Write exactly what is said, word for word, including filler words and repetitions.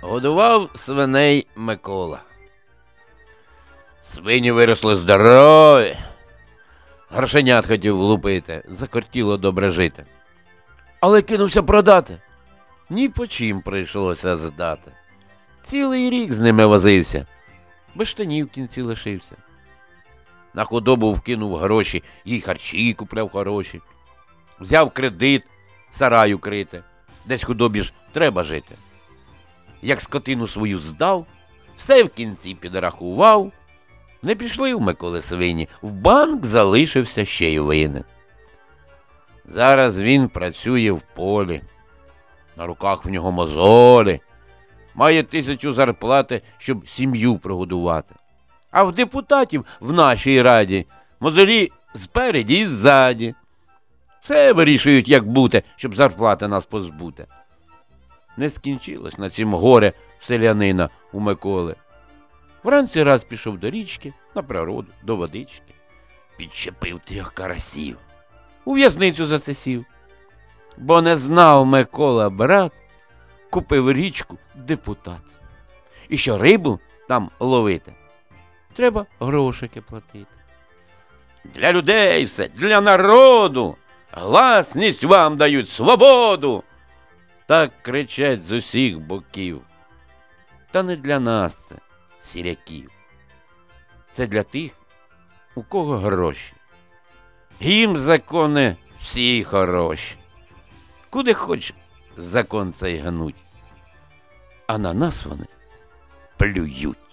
Годував свиней Микола. Свині виросли здорові. Грошенят хотів влупити, закортіло добре жити. Але кинувся продати. Ні по чим прийшлося здати. Цілий рік з ними возився. Без штанів в кінці лишився. На худобу вкинув гроші, їй харчі купляв хороші. Взяв кредит, сарай укрити. Десь худобі ж треба жити. Як скотину свою здав, все в кінці підрахував. Не пішли в Миколи свині, в банк залишився ще й винен. Зараз він працює в полі, на руках в нього мозолі, має тисячу зарплати, щоб сім'ю прогодувати. А в депутатів в нашій раді мозолі спереді і ззаді. Все вирішують, як бути, щоб зарплати нас позбути. Не скінчилось на цім горе селянина у Миколи. Вранці раз пішов до річки, на природу, до водички. Підчепив трьох карасів. У в'язницю засесів. Бо не знав Микола брат, купив річку депутат. І що рибу там ловити, треба грошики платити. Для людей все, для народу, гласність вам дають, свободу. Так кричать з усіх боків. Та не для нас це, сіряків. Це для тих, у кого гроші. Їм закони всі хороші. Куди хоч закон цей гнуть. А на нас вони плюють.